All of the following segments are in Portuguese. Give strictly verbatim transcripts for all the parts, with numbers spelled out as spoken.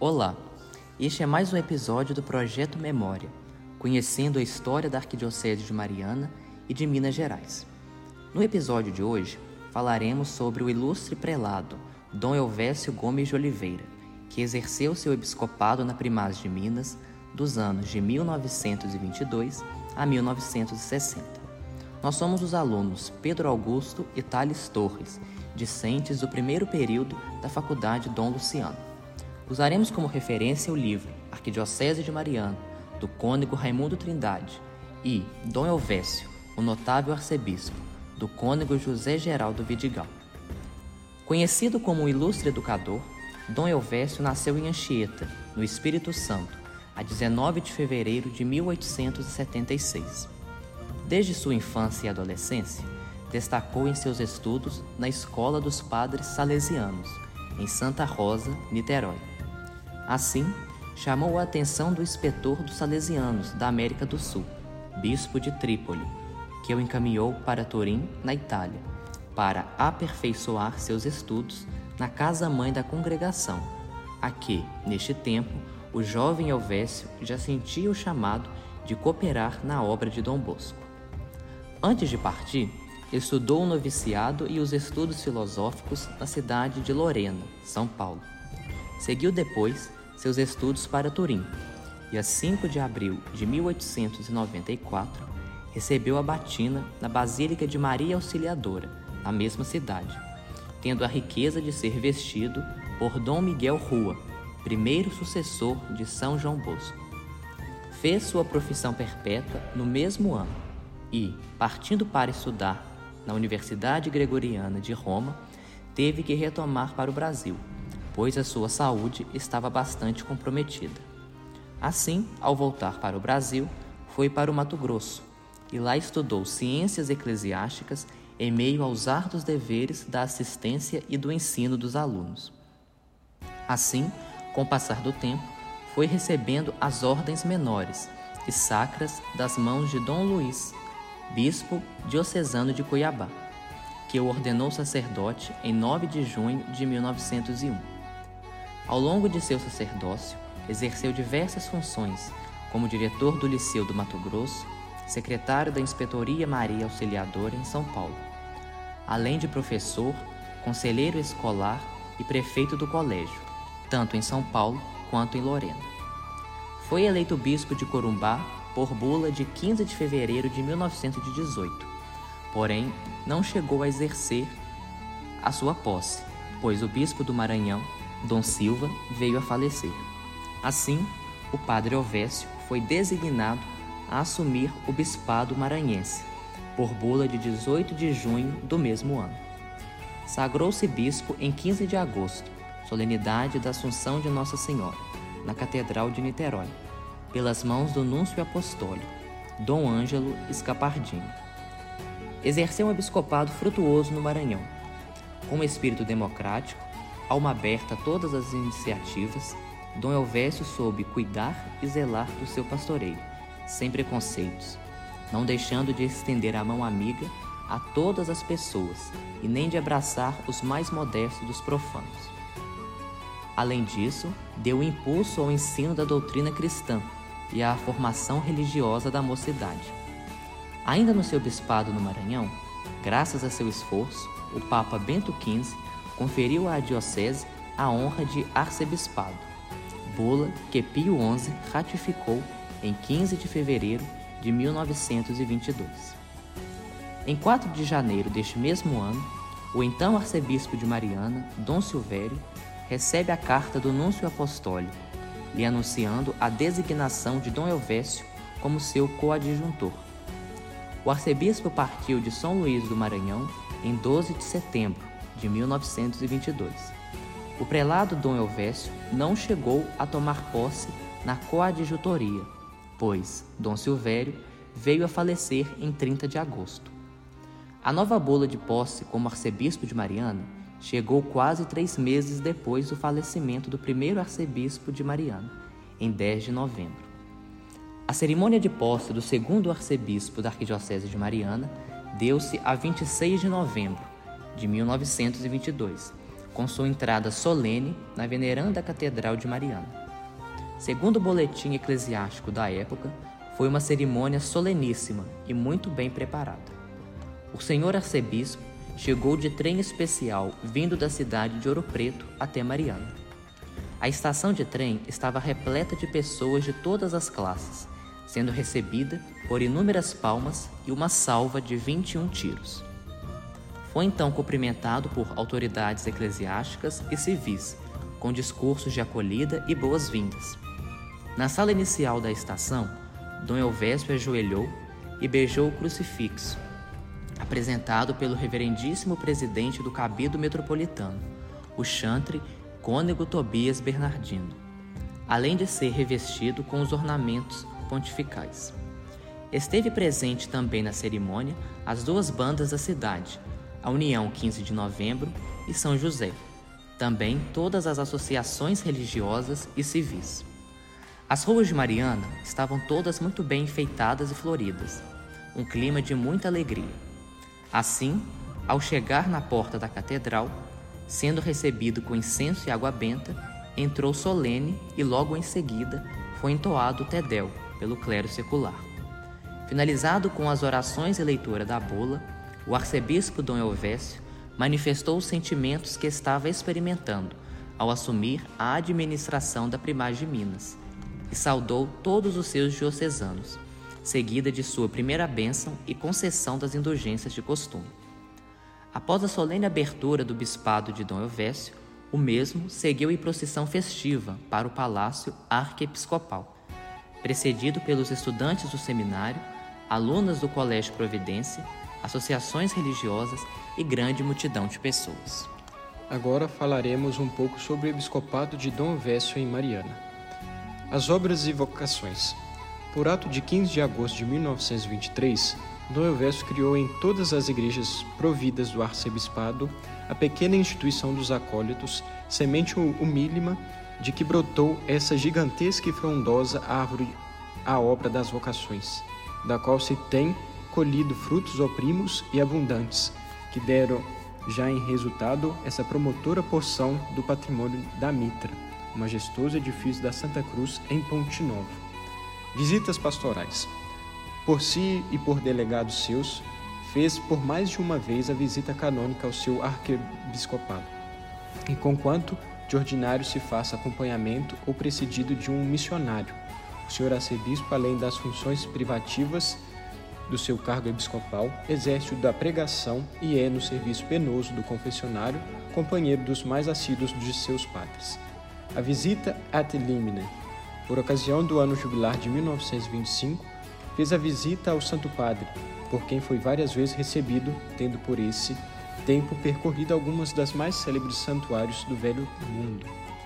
Olá, este é mais um episódio do Projeto Memória, conhecendo a história da Arquidiocese de Mariana e de Minas Gerais. No episódio de hoje, falaremos sobre o ilustre prelado Dom Elvésio Gomes de Oliveira, que exerceu seu episcopado na Primaz de Minas dos anos de mil novecentos e vinte e dois a mil novecentos e sessenta. Nós somos os alunos Pedro Augusto e Thales Torres, discentes do primeiro período da Faculdade Dom Luciano. Usaremos como referência o livro Arquidiocese de Mariana, do cônego Raimundo Trindade, e Dom Elvésio, o notável arcebispo, do cônego José Geraldo Vidigal. Conhecido como um ilustre educador, Dom Elvésio nasceu em Anchieta, no Espírito Santo, a dezenove de fevereiro de mil oitocentos e setenta e seis. Desde sua infância e adolescência, destacou em seus estudos na Escola dos Padres Salesianos, em Santa Rosa, Niterói. Assim, chamou a atenção do inspetor dos Salesianos da América do Sul, bispo de Trípoli, que o encaminhou para Turim, na Itália, para aperfeiçoar seus estudos na casa-mãe da congregação, a que, neste tempo, o jovem Elvésio já sentia o chamado de cooperar na obra de Dom Bosco. Antes de partir, estudou o noviciado e os estudos filosóficos na cidade de Lorena, São Paulo. Seguiu depois seus estudos para Turim e, a cinco de abril de mil oitocentos e noventa e quatro, recebeu a batina na Basílica de Maria Auxiliadora, na mesma cidade, tendo a riqueza de ser vestido por Dom Miguel Rua, primeiro sucessor de São João Bosco. Fez sua profissão perpétua no mesmo ano e, partindo para estudar na Universidade Gregoriana de Roma, teve que retomar para o Brasil, pois a sua saúde estava bastante comprometida. Assim, ao voltar para o Brasil, foi para o Mato Grosso e lá estudou ciências eclesiásticas em meio aos árduos deveres da assistência e do ensino dos alunos. Assim, com o passar do tempo, foi recebendo as ordens menores e sacras das mãos de Dom Luís, bispo diocesano de Cuiabá, que o ordenou sacerdote em nove de junho de mil novecentos e um. Ao longo de seu sacerdócio, exerceu diversas funções, como diretor do Liceu do Mato Grosso, secretário da Inspetoria Maria Auxiliadora em São Paulo, além de professor, conselheiro escolar e prefeito do colégio, tanto em São Paulo quanto em Lorena. Foi eleito bispo de Corumbá por bula de quinze de fevereiro de mil novecentos e dezoito, porém não chegou a exercer a sua posse, pois o bispo do Maranhão, Dom Silva, veio a falecer. Assim, o padre Elvésio foi designado a assumir o bispado maranhense, por bula de dezoito de junho do mesmo ano. Sagrou-se bispo em quinze de agosto, solenidade da Assunção de Nossa Senhora, na Catedral de Niterói, pelas mãos do núncio apostólico, Dom Ângelo Scapardini. Exerceu um episcopado frutuoso no Maranhão, com um espírito democrático, alma aberta a todas as iniciativas. Dom Elvésio soube cuidar e zelar do seu pastoreio, sem preconceitos, não deixando de estender a mão amiga a todas as pessoas e nem de abraçar os mais modestos dos profanos. Além disso, deu impulso ao ensino da doutrina cristã e à formação religiosa da mocidade. Ainda no seu bispado no Maranhão, graças a seu esforço, o Papa Bento quinze conferiu à diocese a honra de arcebispado, bula que Pio onze ratificou em quinze de fevereiro de mil novecentos e vinte e dois. Em quatro de janeiro deste mesmo ano, o então arcebispo de Mariana, Dom Silvério, recebe a carta do núncio apostólico, lhe anunciando a designação de Dom Elvésio como seu coadjuntor. O arcebispo partiu de São Luís do Maranhão em doze de setembro de mil novecentos e vinte e dois. O prelado Dom Elvésio não chegou a tomar posse na coadjutoria, pois Dom Silvério veio a falecer em trinta de agosto. A nova bula de posse como arcebispo de Mariana chegou quase três meses depois do falecimento do primeiro arcebispo de Mariana, em dez de novembro. A cerimônia de posse do segundo arcebispo da Arquidiocese de Mariana deu-se a vinte e seis de novembro de mil novecentos e vinte e dois, com sua entrada solene na veneranda Catedral de Mariana. Segundo o boletim eclesiástico da época, foi uma cerimônia soleníssima e muito bem preparada. O senhor arcebispo chegou de trem especial vindo da cidade de Ouro Preto até Mariana. A estação de trem estava repleta de pessoas de todas as classes, sendo recebida por inúmeras palmas e uma salva de vinte e um tiros. Foi então cumprimentado por autoridades eclesiásticas e civis, com discursos de acolhida e boas-vindas. Na sala inicial da estação, Dom Elvésio ajoelhou e beijou o crucifixo, apresentado pelo reverendíssimo presidente do Cabildo Metropolitano, o chantre Cônego Tobias Bernardino, além de ser revestido com os ornamentos pontificais. Esteve presente também na cerimônia as duas bandas da cidade, a União quinze de Novembro e São José, também todas as associações religiosas e civis. As ruas de Mariana estavam todas muito bem enfeitadas e floridas, um clima de muita alegria. Assim, ao chegar na porta da catedral, sendo recebido com incenso e água benta, entrou solene e logo em seguida foi entoado o Te-Deum pelo clero secular. Finalizado com as orações e leitura da bula, o arcebispo Dom Elvésio manifestou os sentimentos que estava experimentando ao assumir a administração da Primaz de Minas e saudou todos os seus diocesanos, seguida de sua primeira bênção e concessão das indulgências de costume. Após a solene abertura do bispado de Dom Elvésio, o mesmo seguiu em procissão festiva para o Palácio Arquiepiscopal, precedido pelos estudantes do seminário, alunas do Colégio Providência, associações religiosas e grande multidão de pessoas. Agora falaremos um pouco sobre o episcopado de Dom Elvésio em Mariana. As obras e vocações. Por ato de quinze de agosto de mil novecentos e vinte e três, Dom Elvésio criou em todas as igrejas providas do arcebispado a pequena instituição dos acólitos, semente humílima de que brotou essa gigantesca e frondosa árvore, a obra das vocações, da qual se tem colhido frutos oprimos e abundantes, que deram já em resultado essa promotora porção do patrimônio da Mitra, o majestoso edifício da Santa Cruz em Ponte Nova. Visitas pastorais. Por si e por delegados seus, fez por mais de uma vez a visita canônica ao seu arquiepiscopado, e conquanto de ordinário se faça acompanhamento ou precedido de um missionário, o senhor arcebispo, além das funções privativas do seu cargo episcopal, exerce o da pregação e é, no serviço penoso do confessionário, companheiro dos mais assíduos de seus padres. A visita ad limina. Por ocasião do ano jubilar de mil novecentos e vinte e cinco, fez a visita ao Santo Padre, por quem foi várias vezes recebido, tendo por esse tempo percorrido algumas das mais célebres santuários do Velho Mundo.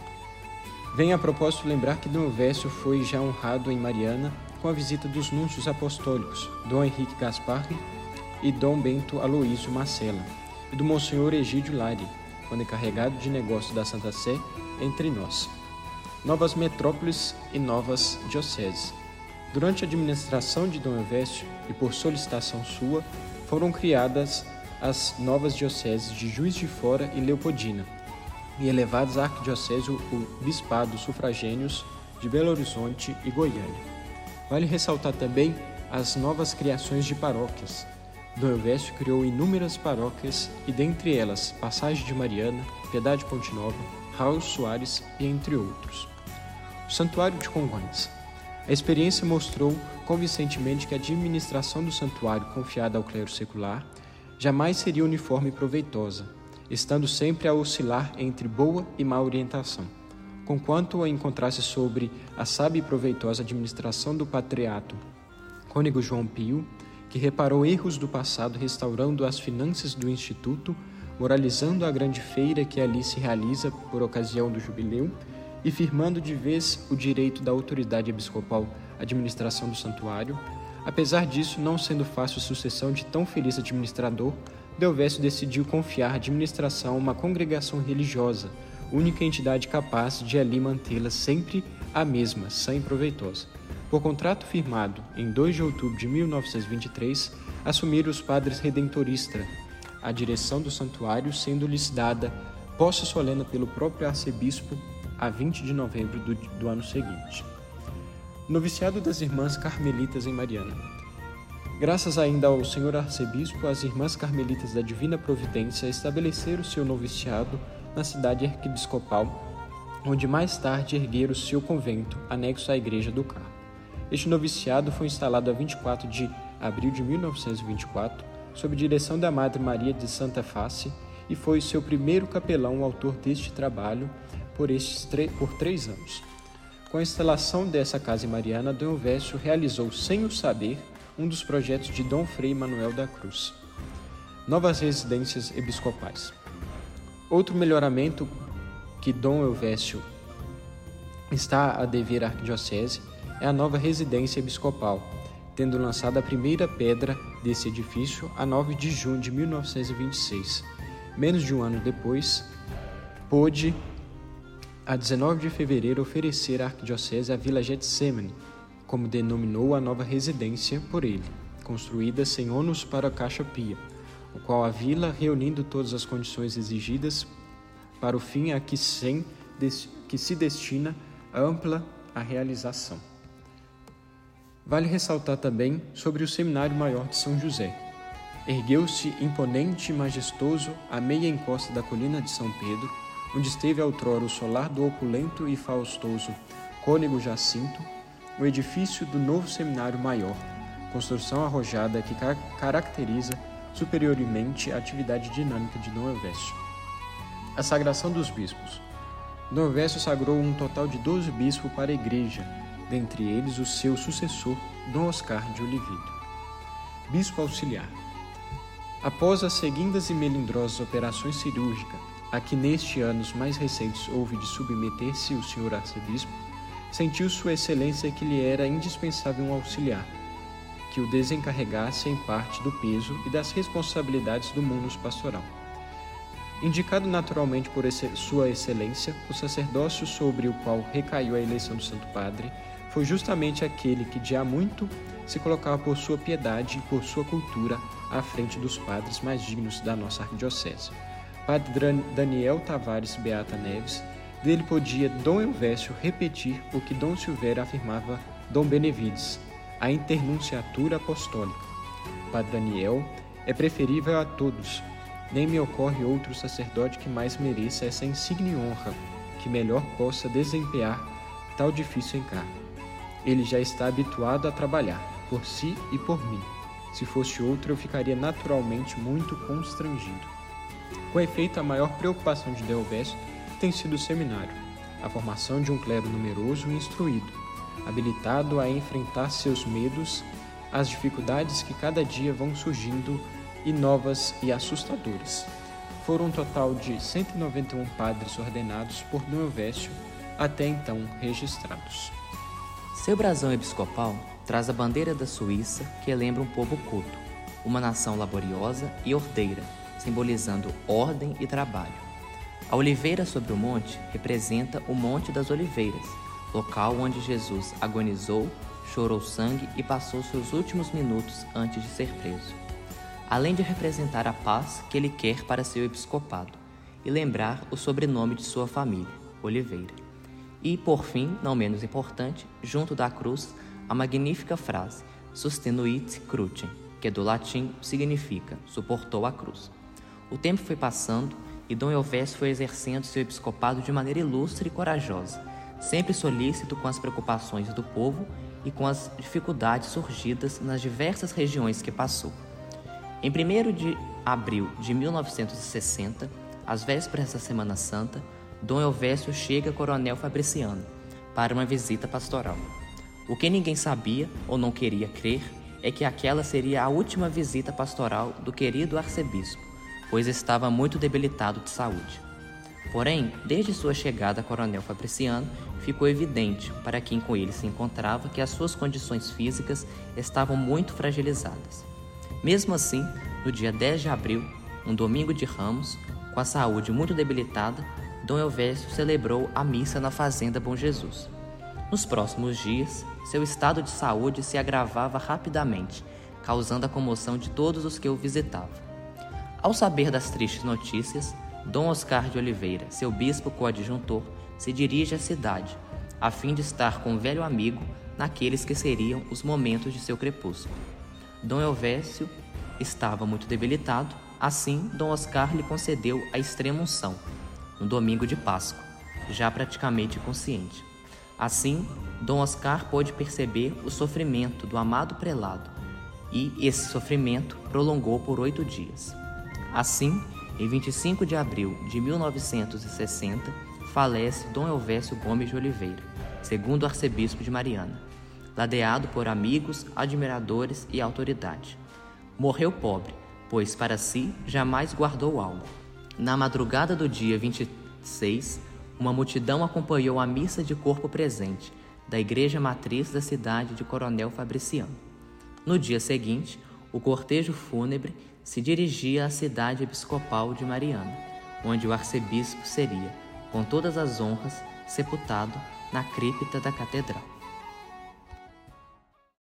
Vem a propósito lembrar que Dom Elvésio foi já honrado em Mariana com a visita dos núncios apostólicos, Dom Henrique Gaspar e Dom Bento Aloísio Marcela, e do Monsenhor Egídio Lari, quando encarregado de negócio da Santa Sé entre nós. Novas metrópoles e novas dioceses. Durante a administração de Dom Elvésio, e por solicitação sua, foram criadas as novas dioceses de Juiz de Fora e Leopoldina, e elevadas à arquidiocese o bispado sufragênios de Belo Horizonte e Goiânia. Vale ressaltar também as novas criações de paróquias. Dom Elvésio criou inúmeras paróquias e dentre elas Passagem de Mariana, Piedade Ponte Nova, Raul Soares e entre outros. O Santuário de Congonhas. A experiência mostrou convincentemente que a administração do santuário confiada ao clero secular jamais seria uniforme e proveitosa, estando sempre a oscilar entre boa e má orientação, conquanto a encontrasse sobre a sábia e proveitosa administração do patriato Cônego João Pio, que reparou erros do passado restaurando as finanças do Instituto, moralizando a grande feira que ali se realiza por ocasião do jubileu e firmando de vez o direito da autoridade episcopal à administração do santuário. Apesar disso, não sendo fácil a sucessão de tão feliz administrador, Dom Elvésio decidiu confiar a administração a uma congregação religiosa, única entidade capaz de ali mantê-la sempre a mesma, sã e proveitosa. Por contrato firmado em dois de outubro de mil novecentos e vinte e três, assumiram os padres redentoristas a direção do santuário, sendo-lhes dada posse solene pelo próprio arcebispo a vinte de novembro do, do ano seguinte. Noviciado das Irmãs Carmelitas em Mariana. Graças ainda ao senhor arcebispo, as Irmãs Carmelitas da Divina Providência estabeleceram seu noviciado na cidade arquiepiscopal, onde mais tarde ergueram seu convento, anexo à Igreja do Carmo. Este noviciado foi instalado a vinte e quatro de abril de mil novecentos e vinte e quatro, sob direção da Madre Maria de Santa Face, e foi seu primeiro capelão o autor deste trabalho por, estes por três anos. Com a instalação dessa casa em Mariana, Dom Elvésio realizou, sem o saber, um dos projetos de Dom Frei Manuel da Cruz. Novas residências episcopais. Outro melhoramento que Dom Elvésio está a dever à arquidiocese é a nova residência episcopal, tendo lançado a primeira pedra desse edifício a nove de junho de mil novecentos e vinte e seis. Menos de um ano depois, pôde, a dezenove de fevereiro, oferecer à arquidiocese a Vila Getsemane, como denominou a nova residência por ele, construída sem ônus para a Caixa Pia, o qual a vila, reunindo todas as condições exigidas para o fim a que, sem, que se destina ampla a realização. Vale ressaltar também sobre o Seminário Maior de São José. Ergueu-se imponente e majestoso à meia encosta da colina de São Pedro, onde esteve outrora o solar do opulento e faustoso cônego Jacinto, o edifício do novo Seminário Maior, construção arrojada que car- caracteriza superiormente a atividade dinâmica de Dom Elvésio. A sagração dos bispos. Dom Elvésio sagrou um total de doze bispos para a Igreja, dentre eles o seu sucessor, Dom Oscar de Oliveira. Bispo auxiliar. Após as seguindas e melindrosas operações cirúrgicas, a que neste anos mais recentes houve de submeter-se o senhor arcebispo, sentiu sua excelência que lhe era indispensável um auxiliar, que o desencarregasse em parte do peso e das responsabilidades do munus pastoral. Indicado naturalmente por sua excelência, o sacerdócio sobre o qual recaiu a eleição do Santo Padre foi justamente aquele que de há muito se colocava por sua piedade e por sua cultura à frente dos padres mais dignos da nossa arquidiocese. Padre Daniel Tavares Beata Neves, dele podia Dom Elvésio repetir o que Dom Silvério afirmava Dom Benevides, a internunciatura apostólica. Padre Daniel é preferível a todos, nem me ocorre outro sacerdote que mais mereça essa insigne honra, que melhor possa desempenhar tal difícil encargo. Ele já está habituado a trabalhar, por si e por mim. Se fosse outro, eu ficaria naturalmente muito constrangido. Com efeito, a maior preocupação de Dom Elvésio tem sido o seminário, a formação de um clero numeroso e instruído, habilitado a enfrentar seus medos, as dificuldades que cada dia vão surgindo e novas e assustadoras. Foram um total de cento e noventa e um padres ordenados por Dom Elvésio, até então registrados. Seu brasão episcopal traz a bandeira da Suíça, que lembra um povo culto, uma nação laboriosa e ordeira, simbolizando ordem e trabalho. A oliveira sobre o monte representa o Monte das Oliveiras, local onde Jesus agonizou, chorou sangue e passou seus últimos minutos antes de ser preso. Além de representar a paz que ele quer para seu episcopado e lembrar o sobrenome de sua família, Oliveira. E, por fim, não menos importante, junto da cruz, a magnífica frase Sustenuit crucem, que do latim significa suportou a cruz. O tempo foi passando e Dom Elvésio foi exercendo seu episcopado de maneira ilustre e corajosa, sempre solícito com as preocupações do povo e com as dificuldades surgidas nas diversas regiões que passou. Em primeiro de abril de mil novecentos e sessenta, às vésperas da Semana Santa, Dom Elvésio chega a Coronel Fabriciano para uma visita pastoral. O que ninguém sabia ou não queria crer é que aquela seria a última visita pastoral do querido arcebispo, pois estava muito debilitado de saúde. Porém, desde sua chegada a Coronel Fabriciano, ficou evidente para quem com ele se encontrava que as suas condições físicas estavam muito fragilizadas. Mesmo assim, no dia dez de abril, um domingo de Ramos, com a saúde muito debilitada, Dom Elvésio celebrou a missa na Fazenda Bom Jesus. Nos próximos dias, seu estado de saúde se agravava rapidamente, causando a comoção de todos os que o visitavam. Ao saber das tristes notícias, Dom Oscar de Oliveira, seu bispo coadjutor, se dirige à cidade, a fim de estar com o velho amigo naqueles que seriam os momentos de seu crepúsculo. Dom Elvésio estava muito debilitado, assim Dom Oscar lhe concedeu a extrema-unção, no domingo de Páscoa, já praticamente consciente. Assim, Dom Oscar pôde perceber o sofrimento do amado prelado, e esse sofrimento prolongou por oito dias. Assim, em vinte e cinco de abril de mil novecentos e sessenta, falece Dom Elvésio Gomes de Oliveira, segundo arcebispo de Mariana, ladeado por amigos, admiradores e autoridade. Morreu pobre, pois para si jamais guardou algo. Na madrugada do dia vinte e seis, uma multidão acompanhou a missa de corpo presente da igreja matriz da cidade de Coronel Fabriciano. No dia seguinte, o cortejo fúnebre se dirigia à cidade episcopal de Mariana, onde o arcebispo seria, com todas as honras, sepultado na cripta da catedral.